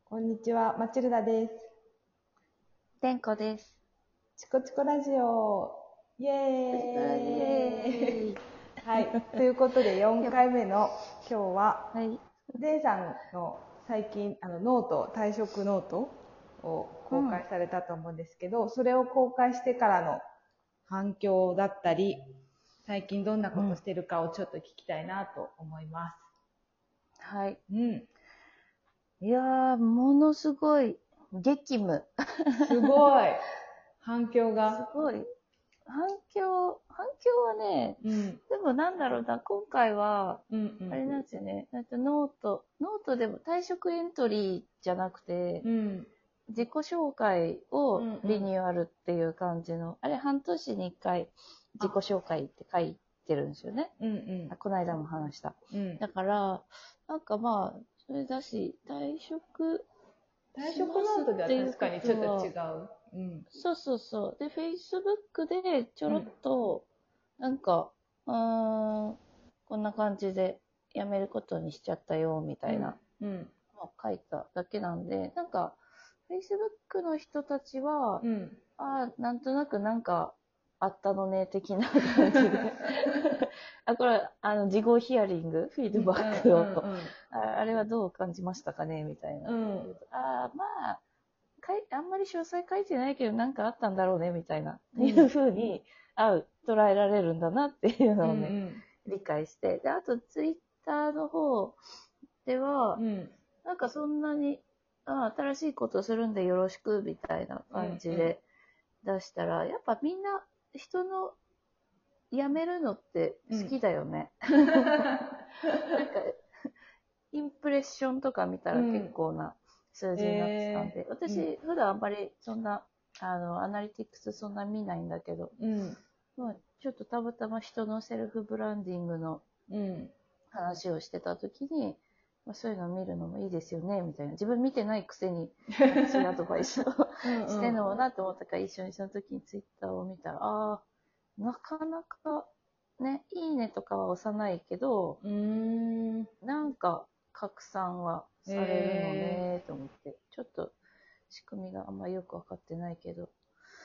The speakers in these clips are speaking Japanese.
こんにちは、マチルダです。 てんこです。 チコチコラジオ、イエーイはい、ということで4回目の今日は、 はい。 デンさんの最近ノート、退職ノートを公開されたと思うんですけど、それを公開してからの反響だったり、最近どんなことしてるかをちょっと聞きたいなと思います。 はい。 うん。 いやー、ものすごい激務。 すごい反響すが。 ごい。反響はね、 うん。 でもなんだろうな、今回は、 うんうん。 あれなんですよね。ノートでも退職エントリーじゃなくて、 うん。 自己紹介うをんうん。 リニューアルっていう感じの、あれ半年に1回自己紹介って書いてるんですよね。 うんうんこの間も話した。 うん。 だから、なんかまあ、それだし、退職退します職ノートではっていうこ確かにちょっと違とは、 う。うん。 そうそうそう。で、Facebook でちょろっうん。 と、なんか、こんな感じで辞めることにしちゃったよ、みたうん。 いなうん。 のを書いただけなんで、なんか、Facebook の人たちは、 うん。 なんとなくなんかあったのね、的な感じで。これ、事後ヒアリング、フィーうんうんドバックを、 うんあれはどう感じましたかねみたいな。 うん。 まあ、あんまり詳細書いてないけど、なんかあったんだろうね、みたいな、いううん。 ふうに、捉えられるんだなっていううんうのをね、 ん。 理解して。で、あと、ツイッターの方では、 うん。 なんかそんなに、新しいことするんでよろしく、みたいなうんうん。 感じで出したら、やっぱみんな、人の辞めるのってうん。 好きだよね。なんか、インプレッションとか見たら結うん。 構な数字になってたんで、 うん。 私、普段あんまりそんな、アナリティクスそんな見ないんだけど、 うん。 まあ、ちょっとたまたま人のセルフブランディングのうん。 話をしてた時に、そういうのを見るのもいいですよね、みたいな。自分見てないくせに、なんかそういうアドバイスをうんしてんうん。 のもなと思ったから、一緒にその時にツイッターを見たら、なかなか、ね、いいねとかは押さないけど、 うーん。 なんか拡散はされるのねと思って、ちょっと仕組みがあんまよくわかってないけど、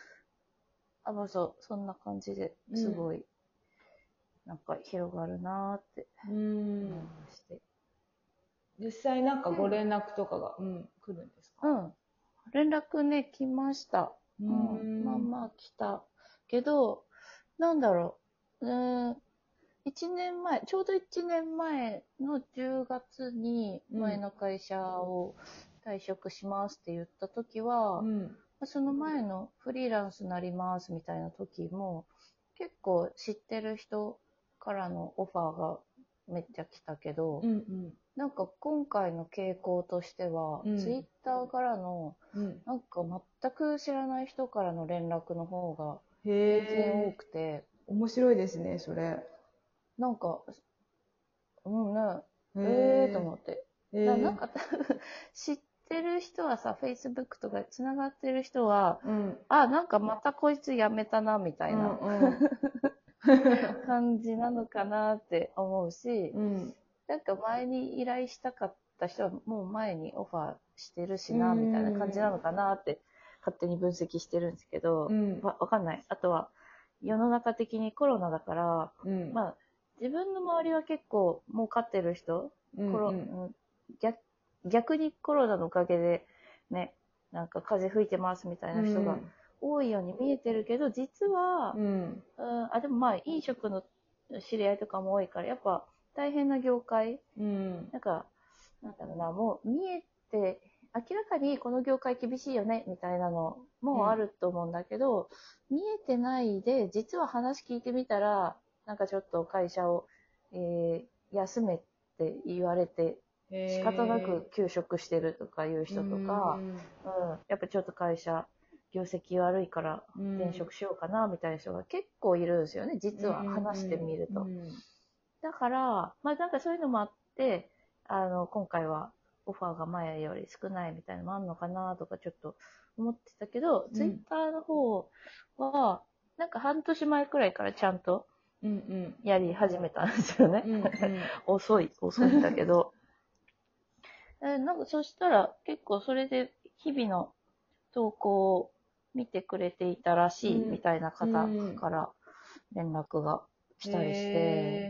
そんな感じでうん。 すごい、なんか広がるなーってうん。 思いまして。 実際なんかご連絡とかが、うん、来るんですか？ うん。連絡ね、来ました。 うーうん。まあん。 まあ来た。けど、なんだろう。1年前、ちょうど1年前の10月にうん。 前の会社を退職しますって言った時は、 うん。 その前のフリーランスになりますみたいな時も、結構知ってる人からのオファーがめっちゃ来たけど、 うん。 なんか今回の傾向としては、 うん。 ツイッターからの、 うん。 なんか全く知らない人からの連絡の方がへ全然多え、 くて、 面白いですね、それ。 なんか、うんね、とへ思って。 え、へえ、 なんか知ってる人はさ、Facebook とか繋がってる人は、 うん、 なんかまたこいつ辞めたな、みたういなん、うん。 感じなのかなって思うし、 うん、 なんか前に依頼したかった人はもう前にオファーしてるうしな、みたいな感じん、 なのかなって勝手に分析してるんですけど、 うん、 わかんない。あとは世の中的にコロナだから、 うん、 まあ自分の周りは結構儲かってる人、 うん、うん、 逆逆にコロナのおかげでね、なんか風吹いてますみたいな人が多いように見えてるけど、実は、 うん、 でもまあ飲食の知り合いとかも多いから、やっぱ大変な業界、 うん、 なんか、なんだろうな、もう見えて、明らかにこの業界厳しいよね、みたいなのもあうん、 ると思うんだけど、見えてないで、実は話聞いてみたら、なんかちょっと会社を、休めって言われて、 へ仕方なくえ、 休職してるとかいうう人とか、 ん、 やっぱちょっと会社、業績悪いからうん、 転職しようかな、みたいな人が結構いるんですよね、 うん、 実は話してみるうと。 ん、 だから、まあなんかそういうのもあって、今回はオファーが前より少ないみたいなのもあるのかなとかちょっと思ってたけど、ツイッうん、 ターの方は、なんか半年前くらいからちゃんとうん、 やり始めたんですよね。 うん、 遅いんだけど。 なんかそしたら結構それで日々の投稿を見てくれていたらしいみたいな方から連絡が来たりして、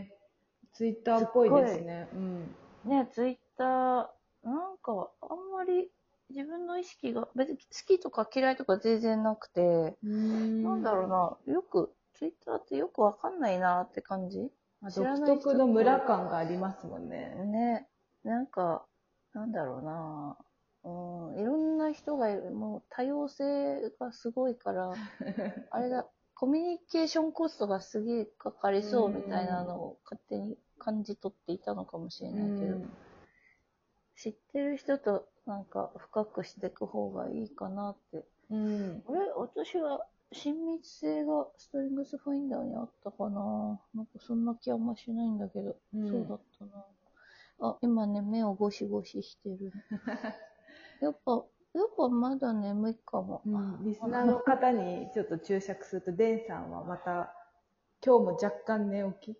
ツイッターっぽいですね。 ね、ツイッター、なんかあんまり自分の意識が別に好きとか嫌いとか全然なくて、なんだろうな、よく、ツイッターってよくわかんないなって感じ。 独特の村感がありますもんね。 ね、なんか、なんだろうな、いろんな人がいる、もう多様性がすごいから、あれだ、コミュニケーションコストがすげえかかりそうみたいなのを勝手に感じ取っていたのかもしれないけど、知ってる人となんか深くしていく方がいいかなって。私は親密性がストリングスファインダーにあったかな。なんかそんな気はあんましないんだけど、そうだったな。あ、今ね、目をゴシゴシしてる。やっぱまだ眠いかも。 リスナーの方にちょっと注釈すると、デンさんはまた、今日も若干寝起き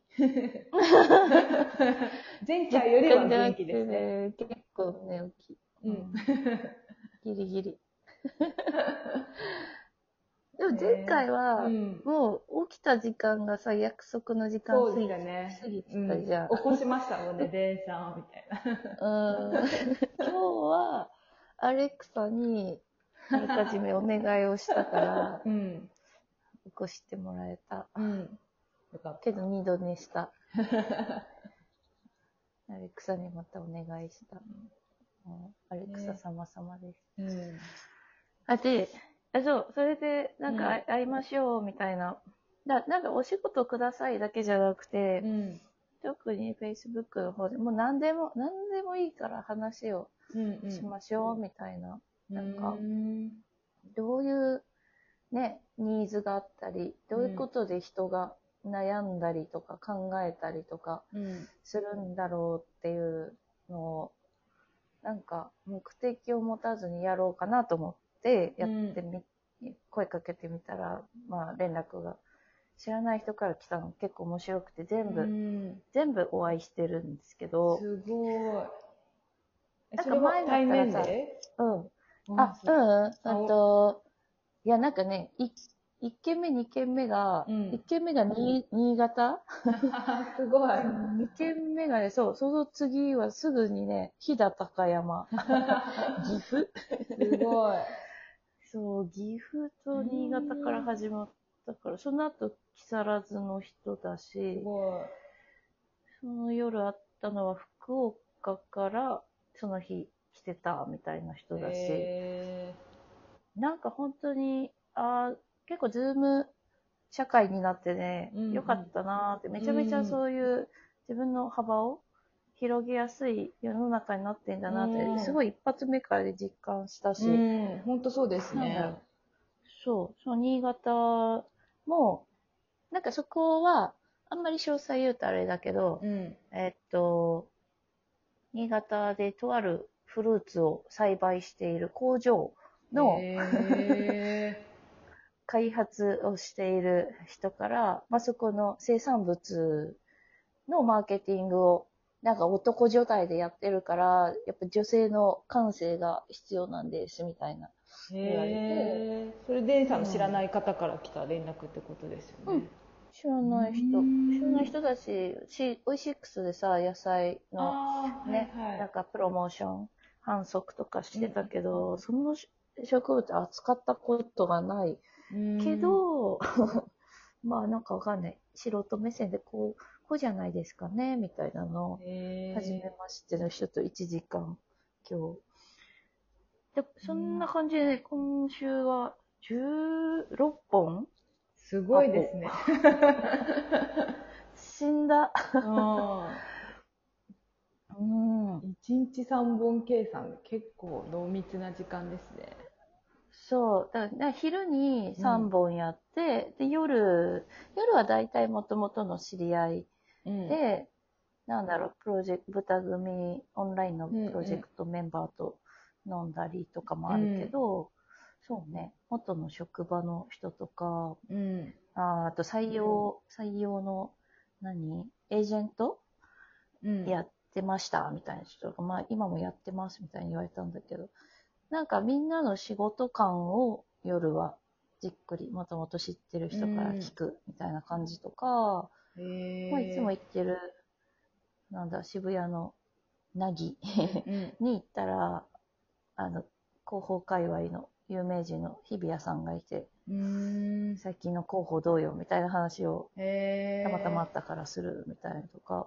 前回よりは元気ですね。 結構寝起き。ギリギリ。でも前回は、もう起きた時間がさ、約束の時間過ぎてたじゃん。 起こしましたもんね、デンさんみたいな。今日は、アレクサに、あらかじめお願いをしたから、起こしてもらえた。けど2度寝した。アレクサにまたお願いした。アレクサ様々です。で、そう、それで、なんか会いましょうみたいな。なんかお仕事くださいだけじゃなくて、特に Facebook の方でもう何でもいいから話をしましょうみたいな。なんか、どういうね、ニーズがあったり、どういうことで人が悩んだりとか考えたりとかするんだろうっていうのを、なんか目的を持たずにやろうかなと思ってやって声かけてみたら、まあ連絡が知らない人から来たの結構面白くて全部お会いしてるんですけど。 すごい。 なんか前だったらさ、いやなんかね、1軒目、2軒目が、1軒目が新潟すごい。 2軒目がね、その次はすぐにね、飛騨高山。岐阜すごい。 そう、岐阜と新潟から始まったから、その後木更津の人だし、 すごい。 その夜会ったのは福岡からその日来てたみたいな人だし、なんか本当に、結構ズーム社会になってね、良かったなーって、めちゃめちゃそういう自分の幅を広げやすい世の中になってんだなって、すごい一発目からで実感したし、 本当そうですね。 そう、新潟も、なんかそこは、あんまり詳細言うとあれだけど、新潟でとあるフルーツを栽培している工場の開発をしている人から、まあ、そこの生産物のマーケティングをなんか男女体でやってるから、やっぱ女性の感性が必要なんですみたいな言われて。 それデンさんの知らない方から来た連絡ってことですよね。 知らない人だし、オイシックスでさ、野菜のね、なんかプロモーション、販促とかしてたけど、その植物扱ったことがないけど、まあなんかわかんない。素人目線でこうじゃないですかね、みたいなのを、初めましての人と1時間、今日。でそんな感じで、今週は16本すごいですね。 死んだ。 1日3本計算、結構濃密な時間ですね。 そう。だから昼に3本やって、で、夜は大体元々の知り合いで、なんだろう、豚組、オンラインのプロジェクトメンバーと飲んだりとかもあるけど、そうね、元の職場の人とか、あと採用の、エージェント、やってましたみたいな人が、まあ今もやってますみたいに言われたんだけど、なんかみんなの仕事感を夜はじっくりもともと知ってる人から聞くみたいな感じとか、まあ、いつも行ってる、なんだ、渋谷のなぎに行ったら、広報界隈の有名人の日比谷さんがいて、最近の広報どうよみたいな話をたまたまあったからするみたいなとか。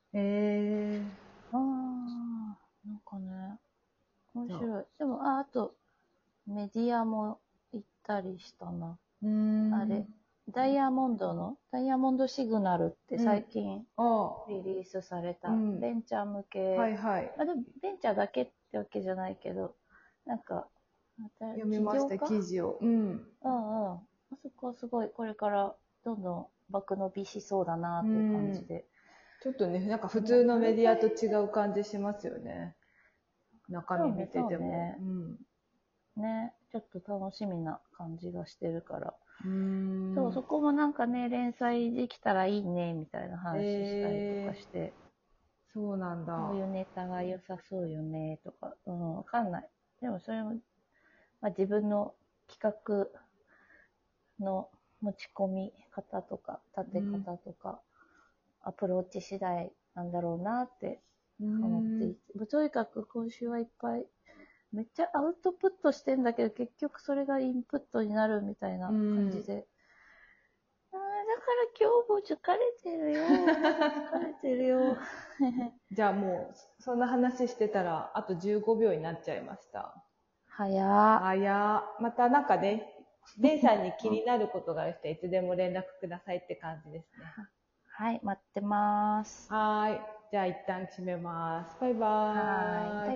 なんかね、面白い。でも、あと、メディアも行ったりしたな。あれ、ダイヤモンドシグナルって最近リリースされた、ベンチャー向け、でもベンチャーだけってわけじゃないけど、なんか、 読みました、記事を。 あそこはすごい、これからどんどん爆伸びしそうだなっていう感じで。 ちょっとね、なんか普通のメディアと違う感じしますよね。中身見てても。 ね、ちょっと楽しみな感じがしてるから。そう、そこもなんかね、連載できたらいいね、みたいな話したりとかして。 そうなんだ。 こういうネタが良さそうよね、とか。わかんない。でもそれも、まあ、自分の企画の持ち込み方とか、立て方とか、アプローチ次第なんだろうなって思っていて。とにかく今週はいっぱい、めっちゃアウトプットしてんだけど、結局それがインプットになるみたいな感じで。だから今日も疲れてるよ。疲れてるよ。 じゃあもう、そんな話してたら、あと15秒になっちゃいました。またなんかね、レンさんに気になることがある人はいつでも連絡くださいって感じですね。 はい、待ってます。 じゃあ一旦閉めます。バイバーイ。